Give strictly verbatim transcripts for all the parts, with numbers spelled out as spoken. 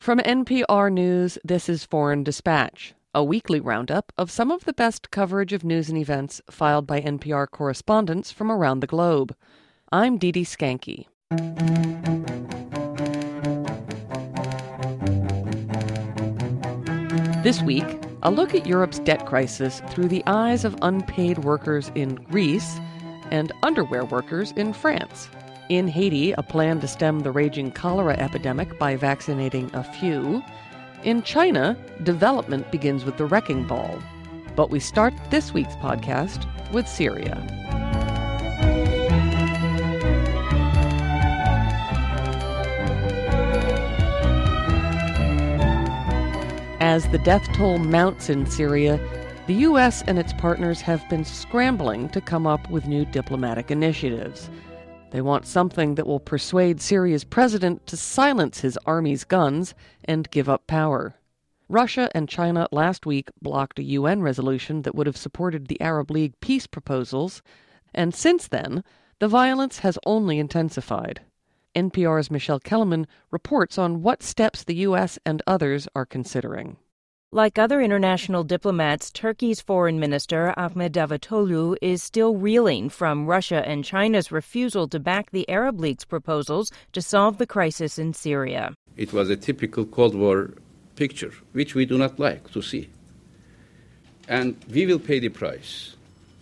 From N P R News, this is Foreign Dispatch, a weekly roundup of some of the best coverage of news and events filed by N P R correspondents from around the globe. I'm Dee Dee Skanke. This week, a look at Europe's debt crisis through the eyes of unpaid workers in Greece and underwear workers in France. In Haiti, a plan to stem the raging cholera epidemic by vaccinating a few. In China, development begins with the wrecking ball. But we start this week's podcast with Syria. As the death toll mounts in Syria, the U S and its partners have been scrambling to come up with new diplomatic initiatives. They want something that will persuade Syria's president to silence his army's guns and give up power. Russia and China last week blocked a U N resolution that would have supported the Arab League peace proposals, and since then, the violence has only intensified. N P R's Michelle Kellerman reports on what steps the U S and others are considering. Like other international diplomats, Turkey's foreign minister, Ahmet Davutoglu, is still reeling from Russia and China's refusal to back the Arab League's proposals to solve the crisis in Syria. It was a typical Cold War picture, which we do not like to see. And we will pay the price.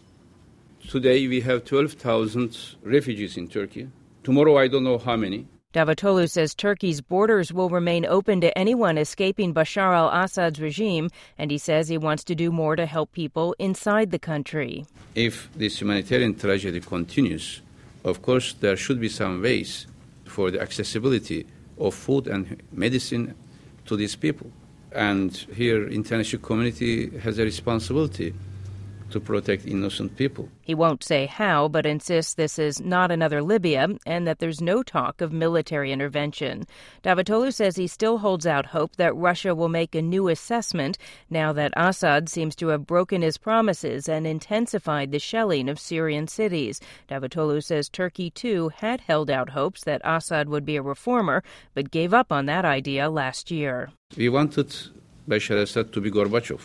Today we have twelve thousand refugees in Turkey. Tomorrow I don't know how many. Davutoglu says Turkey's borders will remain open to anyone escaping Bashar al-Assad's regime, and he says he wants to do more to help people inside the country. If this humanitarian tragedy continues, of course there should be some ways for the accessibility of food and medicine to these people. And here international community has a responsibility to protect innocent people. He won't say how, but insists this is not another Libya and that there's no talk of military intervention. Davutoglu says he still holds out hope that Russia will make a new assessment now that Assad seems to have broken his promises and intensified the shelling of Syrian cities. Davutoglu says Turkey, too, had held out hopes that Assad would be a reformer, but gave up on that idea last year. We wanted Bashar Assad to be Gorbachev,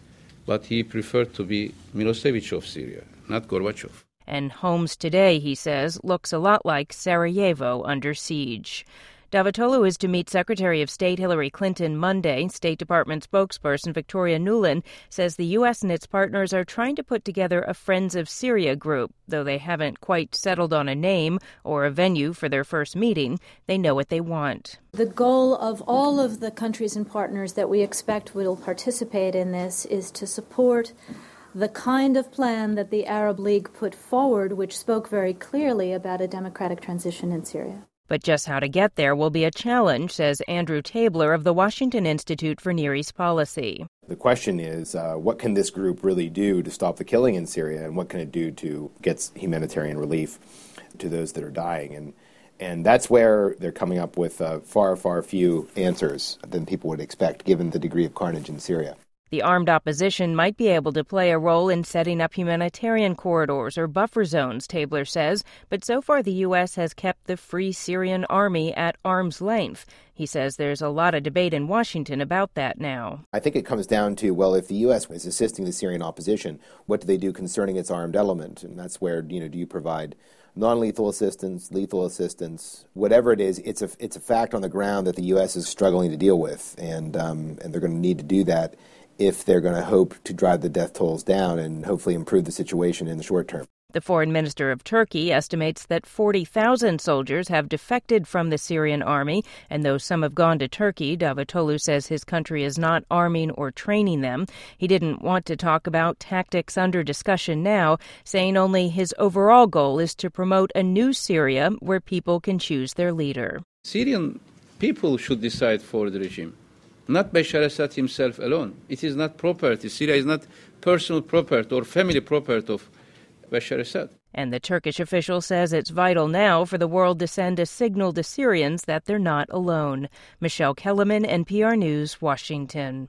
but he preferred to be Milosevic of Syria, not Gorbachev. And Homs today, he says, looks a lot like Sarajevo under siege. Davutoglu is to meet Secretary of State Hillary Clinton Monday. State Department spokesperson Victoria Nuland says the U S and its partners are trying to put together a Friends of Syria group. Though they haven't quite settled on a name or a venue for their first meeting, they know what they want. The goal of all of the countries and partners that we expect will participate in this is to support the kind of plan that the Arab League put forward, which spoke very clearly about a democratic transition in Syria. But just how to get there will be a challenge, says Andrew Tabler of the Washington Institute for Near East Policy. The question is, uh, what can this group really do to stop the killing in Syria, and what can it do to get humanitarian relief to those that are dying? And and that's where they're coming up with uh, far, far few answers than people would expect, given the degree of carnage in Syria. The armed opposition might be able to play a role in setting up humanitarian corridors or buffer zones, Tabler says, but so far the U S has kept the Free Syrian Army at arm's length. He says there's a lot of debate in Washington about that now. I think it comes down to, well, if the U S is assisting the Syrian opposition, what do they do concerning its armed element? And that's where, you know, do you provide non-lethal assistance, lethal assistance, whatever it is, it's a, it's a fact on the ground that the U S is struggling to deal with, and um, and they're going to need to do that if they're going to hope to drive the death tolls down and hopefully improve the situation in the short term. The foreign minister of Turkey estimates that forty thousand soldiers have defected from the Syrian army, and though some have gone to Turkey, Davutoglu says his country is not arming or training them. He didn't want to talk about tactics under discussion now, saying only his overall goal is to promote a new Syria where people can choose their leader. Syrian people should decide for the regime, not Bashar Assad himself alone. It is not property. Syria is not personal property or family property of Bashar Assad. And the Turkish official says it's vital now for the world to send a signal to Syrians that they're not alone. Michelle Kellerman, N P R News, Washington.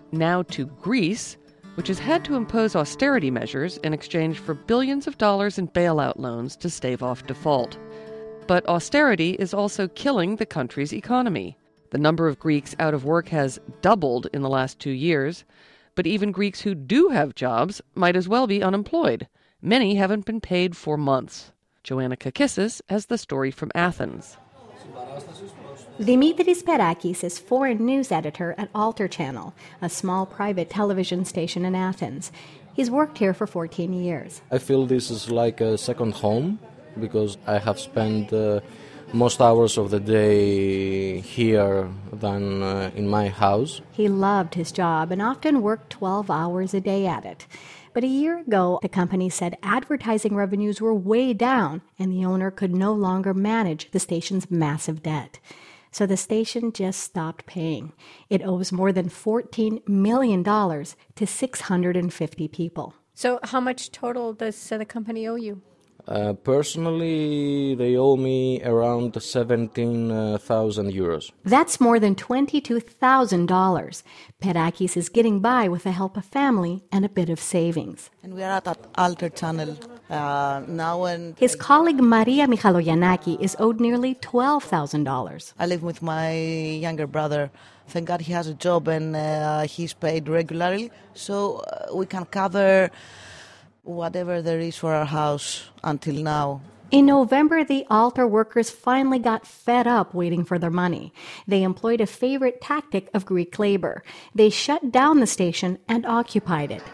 Now to Greece, which has had to impose austerity measures in exchange for billions of dollars in bailout loans to stave off default. But austerity is also killing the country's economy. The number of Greeks out of work has doubled in the last two years, but even Greeks who do have jobs might as well be unemployed. Many haven't been paid for months. Joanna Kakissis has the story from Athens. Dimitris Perakis is foreign news editor at Alter Channel, a small private television station in Athens. He's worked here for fourteen years. I feel this is like a second home because I have spent uh, most hours of the day here than uh, in my house. He loved his job and often worked twelve hours a day at it. But a year ago, the company said advertising revenues were way down and the owner could no longer manage the station's massive debt. So the station just stopped paying. It owes more than fourteen million dollars to six hundred fifty people. So how much total does uh, the company owe you? Uh, personally, they owe me around seventeen thousand euros. That's more than twenty-two thousand dollars. Perakis is getting by with the help of family and a bit of savings. And we are at, at Alter Channel uh, now. And his colleague Maria Michalogiannaki is owed nearly twelve thousand dollars. I live with my younger brother. Thank God he has a job and uh, he's paid regularly, so uh, we can cover whatever there is for our house until now. In November, the Alter workers finally got fed up waiting for their money. They employed a favorite tactic of Greek labor. They shut down the station and occupied it.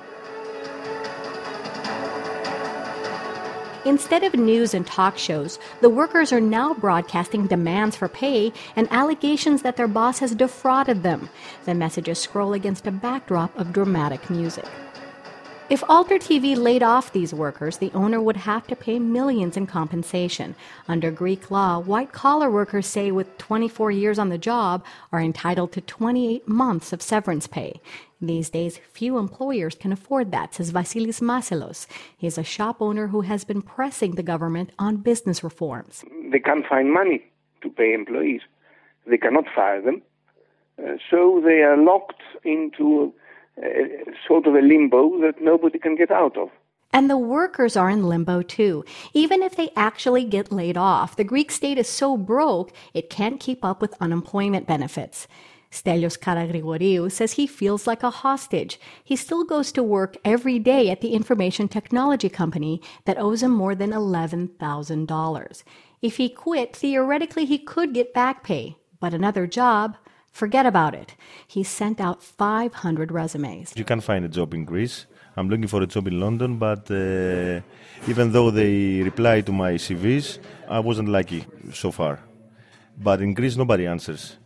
Instead of news and talk shows, the workers are now broadcasting demands for pay and allegations that their boss has defrauded them. The messages scroll against a backdrop of dramatic music. If Alter T V laid off these workers, the owner would have to pay millions in compensation. Under Greek law, white-collar workers, say with twenty-four years on the job, are entitled to twenty-eight months of severance pay. These days, few employers can afford that, says Vasilis Maselos. He's a shop owner who has been pressing the government on business reforms. They can't find money to pay employees. They cannot fire them. Uh, so they are locked into Uh, sort of a limbo that nobody can get out of. And the workers are in limbo too. Even if they actually get laid off, the Greek state is so broke it can't keep up with unemployment benefits. Stelios Karagrigoriou says he feels like a hostage. He still goes to work every day at the information technology company that owes him more than eleven thousand dollars. If he quit, theoretically he could get back pay, but another job, forget about it. He sent out five hundred resumes. You can find a job in Greece. I'm looking for a job in London, but uh, even though they replied to my C Vs, I wasn't lucky so far. But in Greece, nobody answers.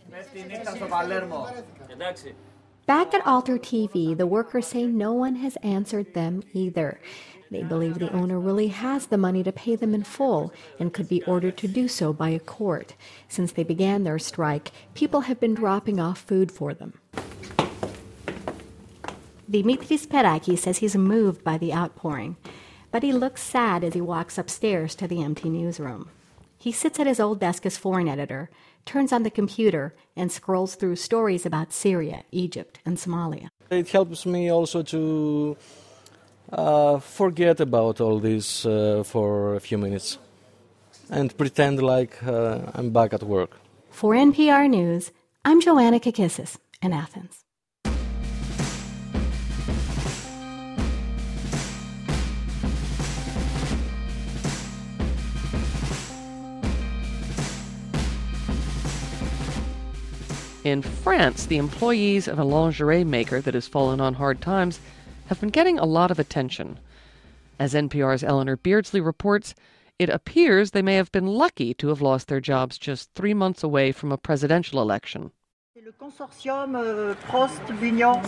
Back at Alter T V, the workers say no one has answered them either. They believe the owner really has the money to pay them in full and could be ordered to do so by a court. Since they began their strike, people have been dropping off food for them. Dimitris Perakis says he's moved by the outpouring, but he looks sad as he walks upstairs to the empty newsroom. He sits at his old desk as foreign editor, turns on the computer, and scrolls through stories about Syria, Egypt, and Somalia. It helps me also to Uh, forget about all this uh, for a few minutes and pretend like uh, I'm back at work. For N P R News, I'm Joanna Kakissis in Athens. In France, the employees of a lingerie maker that has fallen on hard times have been getting a lot of attention. As N P R's Eleanor Beardsley reports, it appears they may have been lucky to have lost their jobs just three months away from a presidential election. Le consortium Prost-Bunion.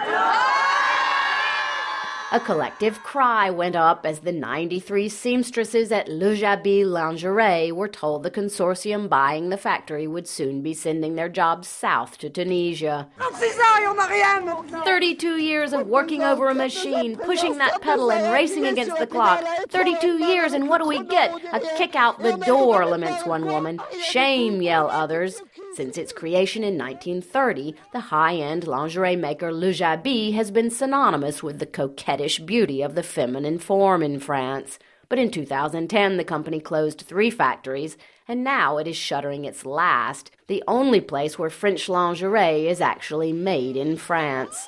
A collective cry went up as the ninety-three seamstresses at Le Jabi Lingerie were told the consortium buying the factory would soon be sending their jobs south to Tunisia. thirty-two years of working over a machine, pushing that pedal and racing against the clock. thirty-two years, and what do we get? A kick out the door, laments one woman. Shame, yell others. Since its creation in nineteen thirty, the high-end lingerie maker Le Jabby has been synonymous with the coquettish beauty of the feminine form in France. But in two thousand ten, the company closed three factories, and now it is shuttering its last, the only place where French lingerie is actually made in France.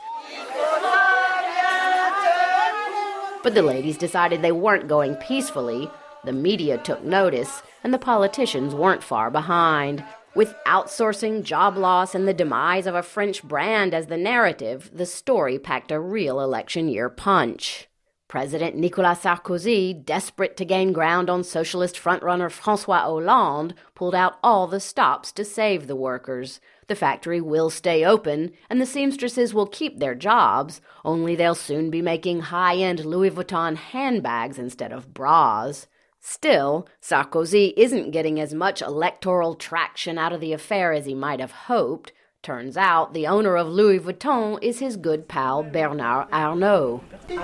But the ladies decided they weren't going peacefully. The media took notice, and the politicians weren't far behind. With outsourcing, job loss, and the demise of a French brand as the narrative, the story packed a real election year punch. President Nicolas Sarkozy, desperate to gain ground on socialist frontrunner François Hollande, pulled out all the stops to save the workers. The factory will stay open, and the seamstresses will keep their jobs, only they'll soon be making high-end Louis Vuitton handbags instead of bras. Still, Sarkozy isn't getting as much electoral traction out of the affair as he might have hoped. Turns out the owner of Louis Vuitton is his good pal Bernard Arnault.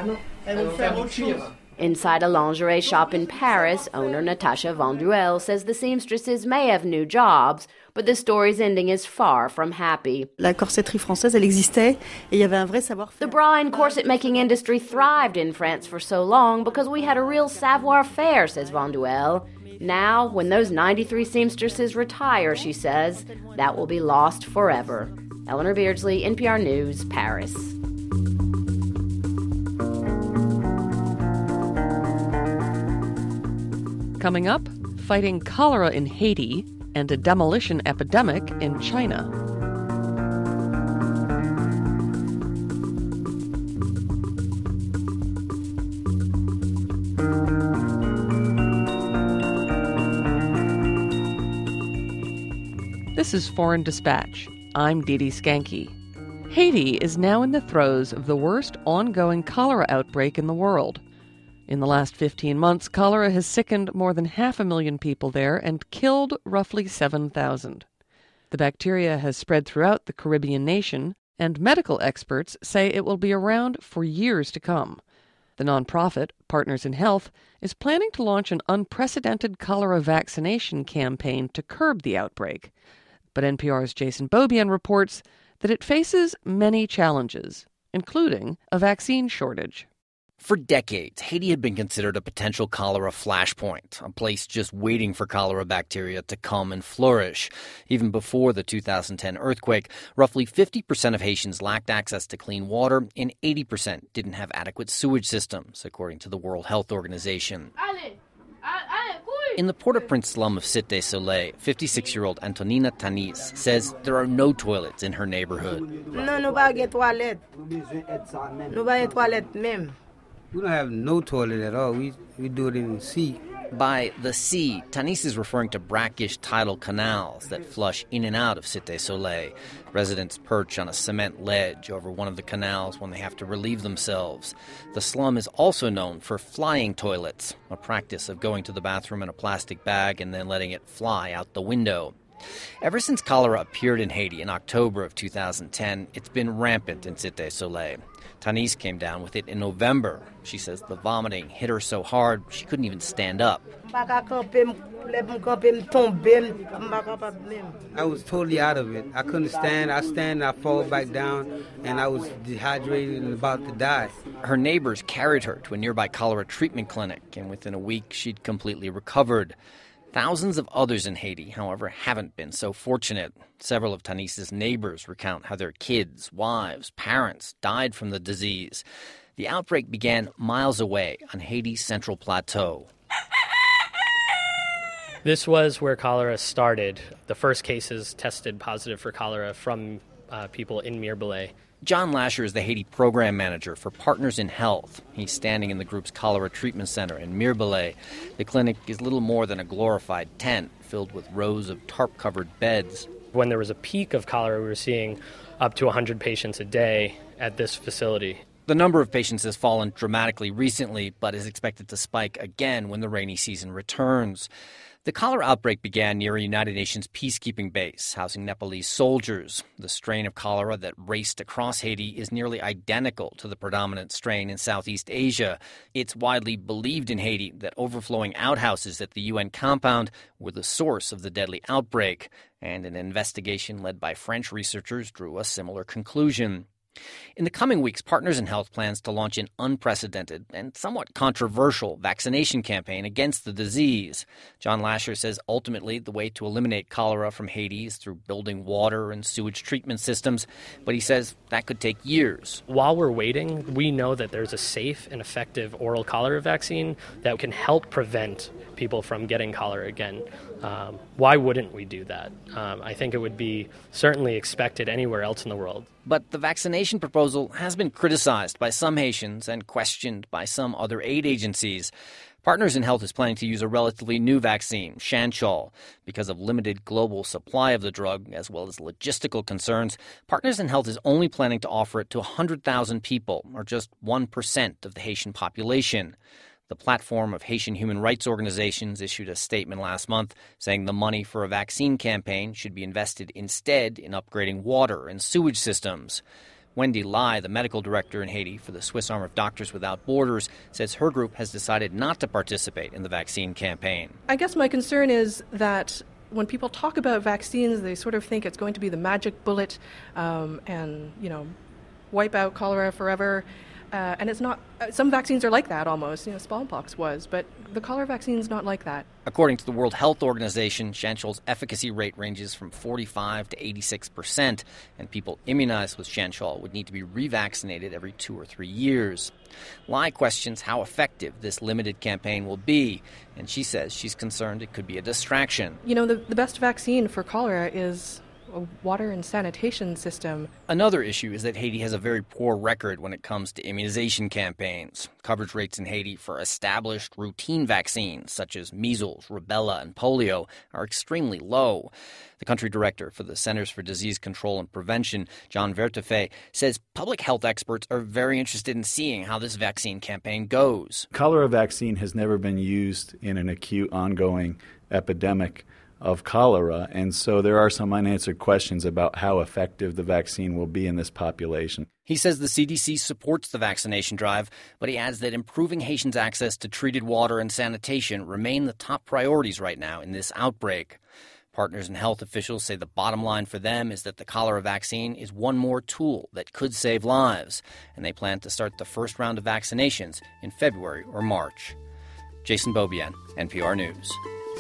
Inside a lingerie shop in Paris, owner Natasha Vanduel says the seamstresses may have new jobs, but the story's ending is far from happy. La corsetterie française, elle existait, et il y avait un vrai savoir-faire. The bra and corset making industry thrived in France for so long because we had a real savoir-faire, says Vanduel. Now, when those ninety-three seamstresses retire, she says, that will be lost forever. Eleanor Beardsley, N P R News, Paris. Coming up, fighting cholera in Haiti and a demolition epidemic in China. This is Foreign Dispatch. I'm Dee Dee Skanke. Haiti is now in the throes of the worst ongoing cholera outbreak in the world. In the last fifteen months, cholera has sickened more than half a million people there and killed roughly seven thousand. The bacteria has spread throughout the Caribbean nation, and medical experts say it will be around for years to come. The nonprofit, Partners in Health, is planning to launch an unprecedented cholera vaccination campaign to curb the outbreak. But N P R's Jason Beaubien reports that it faces many challenges, including a vaccine shortage. For decades, Haiti had been considered a potential cholera flashpoint, a place just waiting for cholera bacteria to come and flourish. Even before the two thousand ten earthquake, roughly fifty percent of Haitians lacked access to clean water, and eighty percent didn't have adequate sewage systems, according to the World Health Organization. In the Port-au-Prince slum of Cité Soleil, fifty-six-year-old Antonina Tanis says there are no toilets in her neighborhood. No, no, pas de toilet. No, pas de toilet même. We don't have no toilet at all. We we do it in the sea. By the sea, Tanis is referring to brackish tidal canals that flush in and out of Cité Soleil. Residents perch on a cement ledge over one of the canals when they have to relieve themselves. The slum is also known for flying toilets, a practice of going to the bathroom in a plastic bag and then letting it fly out the window. Ever since cholera appeared in Haiti in October of two thousand ten, it's been rampant in Cité Soleil. Tanis came down with it in November. She says the vomiting hit her so hard she couldn't even stand up. I was totally out of it. I couldn't stand. I stand, I fall back down, and I was dehydrated and about to die. Her neighbors carried her to a nearby cholera treatment clinic, and within a week she'd completely recovered. Thousands of others in Haiti, however, haven't been so fortunate. Several of Tanis's neighbors recount how their kids, wives, parents died from the disease. The outbreak began miles away on Haiti's Central Plateau. This was where cholera started. The first cases tested positive for cholera from uh, people in Mirebalais. John Lasher is the Haiti program manager for Partners in Health. He's standing in the group's cholera treatment center in Mirebalais. The clinic is little more than a glorified tent filled with rows of tarp-covered beds. When there was a peak of cholera, we were seeing up to one hundred patients a day at this facility. The number of patients has fallen dramatically recently, but is expected to spike again when the rainy season returns. The cholera outbreak began near a United Nations peacekeeping base housing Nepalese soldiers. The strain of cholera that raced across Haiti is nearly identical to the predominant strain in Southeast Asia. It's widely believed in Haiti that overflowing outhouses at the U N compound were the source of the deadly outbreak, and an investigation led by French researchers drew a similar conclusion. In the coming weeks, Partners in Health plans to launch an unprecedented and somewhat controversial vaccination campaign against the disease. John Lasher says ultimately the way to eliminate cholera from Haiti is through building water and sewage treatment systems, but he says that could take years. While we're waiting, we know that there's a safe and effective oral cholera vaccine that can help prevent people from getting cholera again. Um, why wouldn't we do that? Um, I think it would be certainly expected anywhere else in the world. But the vaccination proposal has been criticized by some Haitians and questioned by some other aid agencies. Partners in Health is planning to use a relatively new vaccine, Shanchol. Because of limited global supply of the drug, as well as logistical concerns, Partners in Health is only planning to offer it to one hundred thousand people, or just one percent of the Haitian population. The platform of Haitian human rights organizations issued a statement last month saying the money for a vaccine campaign should be invested instead in upgrading water and sewage systems. Wendy Lai, the medical director in Haiti for the Swiss arm of Doctors Without Borders, says her group has decided not to participate in the vaccine campaign. I guess my concern is that when people talk about vaccines, they sort of think it's going to be the magic bullet um, and, you know, wipe out cholera forever. Uh, and it's not, uh, some vaccines are like that almost, you know, smallpox was, but the cholera vaccine's not like that. According to the World Health Organization, Shanchol's efficacy rate ranges from forty-five to eighty-six percent, and people immunized with Shanchol would need to be revaccinated every two or three years. Lai questions how effective this limited campaign will be, and she says she's concerned it could be a distraction. You know, the, the best vaccine for cholera is a water and sanitation system. Another issue is that Haiti has a very poor record when it comes to immunization campaigns. Coverage rates in Haiti for established routine vaccines such as measles, rubella, and polio are extremely low. The country director for the Centers for Disease Control and Prevention, John Vertefeuille, says public health experts are very interested in seeing how this vaccine campaign goes. Cholera vaccine has never been used in an acute ongoing epidemic of cholera, and so there are some unanswered questions about how effective the vaccine will be in this population. He says the C D C supports the vaccination drive, but he adds that improving Haitians' access to treated water and sanitation remain the top priorities right now in this outbreak. Partners in Health officials say the bottom line for them is that the cholera vaccine is one more tool that could save lives, and they plan to start the first round of vaccinations in February or March. Jason Beaubien, N P R News.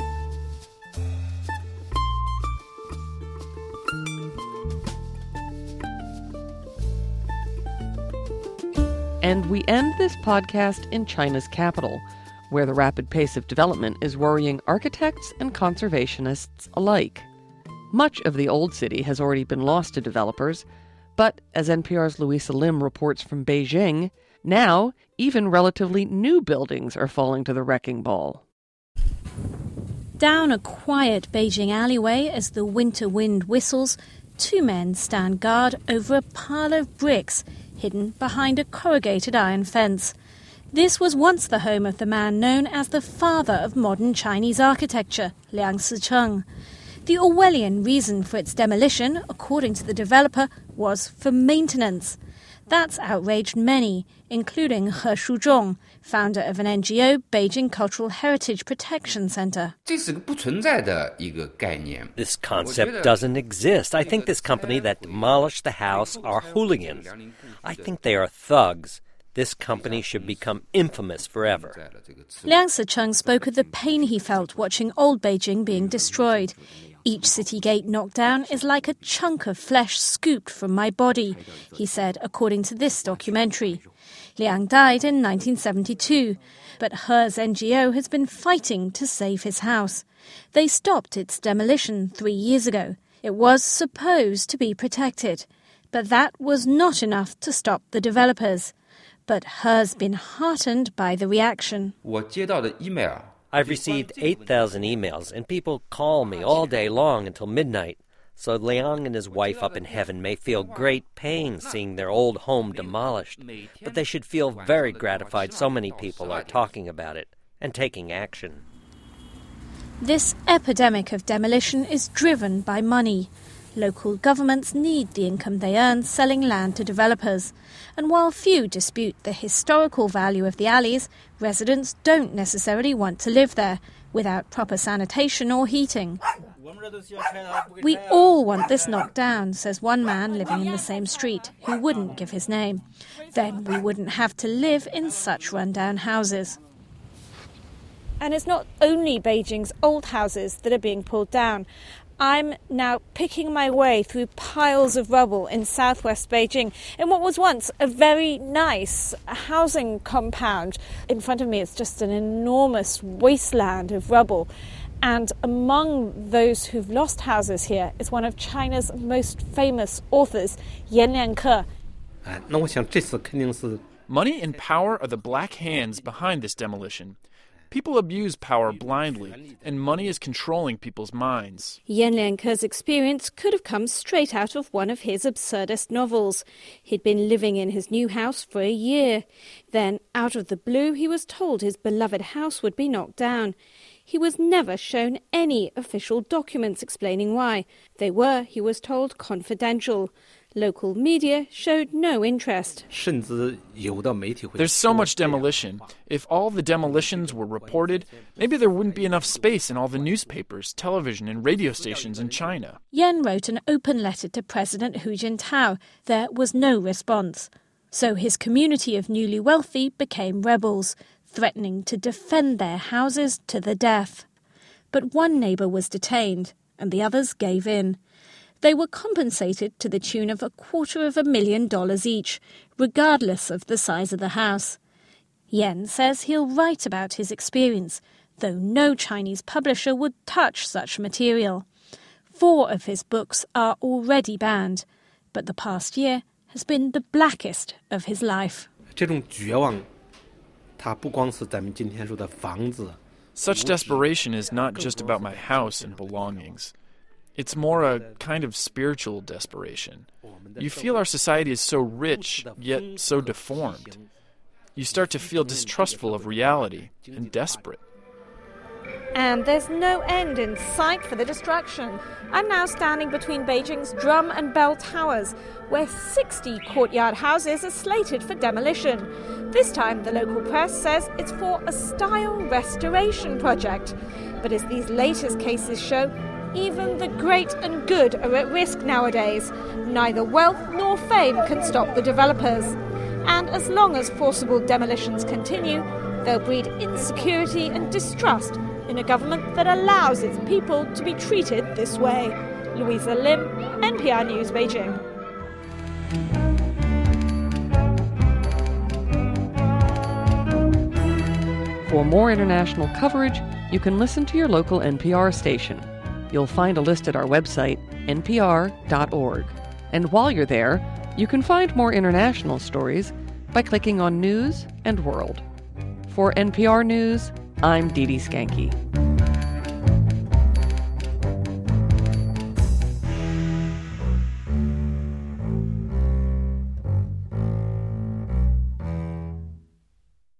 And we end this podcast in China's capital, where the rapid pace of development is worrying architects and conservationists alike. Much of the old city has already been lost to developers, but as N P R's Louisa Lim reports from Beijing, now even relatively new buildings are falling to the wrecking ball. Down a quiet Beijing alleyway as the winter wind whistles, two men stand guard over a pile of bricks hidden behind a corrugated iron fence. This was once the home of the man known as the father of modern Chinese architecture, Liang Sicheng. The Orwellian reason for its demolition, according to the developer, was for maintenance. That's outraged many, including He Shuzhong, founder of an N G O, Beijing Cultural Heritage Protection Center. This concept doesn't exist. I think this company that demolished the house are hooligans. I think they are thugs. This company should become infamous forever. Liang Sicheng spoke of the pain he felt watching old Beijing being destroyed. Each city gate knocked down is like a chunk of flesh scooped from my body, he said, according to this documentary. Liang died in nineteen seventy-two, but He's N G O has been fighting to save his house. They stopped its demolition three years ago. It was supposed to be protected, but that was not enough to stop the developers. But He's been heartened by the reaction. I've received eight thousand emails, and people call me all day long until midnight. So Liang and his wife up in heaven may feel great pain seeing their old home demolished, but they should feel very gratified so many people are talking about it and taking action. This epidemic of demolition is driven by money. Local governments need the income they earn selling land to developers. And while few dispute the historical value of the alleys, residents don't necessarily want to live there without proper sanitation or heating. We all want this knocked down, says one man living in the same street, who wouldn't give his name. Then we wouldn't have to live in such rundown houses. And it's not only Beijing's old houses that are being pulled down. I'm now picking my way through piles of rubble in southwest Beijing in what was once a very nice housing compound. In front of me, it's just an enormous wasteland of rubble. And among those who've lost houses here is one of China's most famous authors, Yan Lianke. Money and power are the black hands behind this demolition. People abuse power blindly, and money is controlling people's minds. Yan Lianke's experience could have come straight out of one of his absurdist novels. He'd been living in his new house for a year. Then, out of the blue, he was told his beloved house would be knocked down. He was never shown any official documents explaining why. They were, he was told, confidential. Local media showed no interest. There's so much demolition. If all the demolitions were reported, maybe there wouldn't be enough space in all the newspapers, television, and radio stations in China. Yan wrote an open letter to President Hu Jintao. There was no response. So his community of newly wealthy became rebels, threatening to defend their houses to the death. But one neighbour was detained, and the others gave in. They were compensated to the tune of a quarter of a million dollars each, regardless of the size of the house. Yan says he'll write about his experience, though no Chinese publisher would touch such material. Four of his books are already banned, but the past year has been the blackest of his life. Such desperation is not just about my house and belongings. It's more a kind of spiritual desperation. You feel our society is so rich, yet so deformed. You start to feel distrustful of reality and desperate. And there's no end in sight for the destruction. I'm now standing between Beijing's Drum and Bell Towers, where sixty courtyard houses are slated for demolition. This time, the local press says it's for a style restoration project. But as these latest cases show, even the great and good are at risk nowadays. Neither wealth nor fame can stop the developers. And as long as forcible demolitions continue, they'll breed insecurity and distrust in a government that allows its people to be treated this way. Louisa Lim, N P R News, Beijing. For more international coverage, you can listen to your local N P R station. You'll find a list at our website, N P R dot org. And while you're there, you can find more international stories by clicking on News and World. For N P R News, I'm Dee Dee Skanke.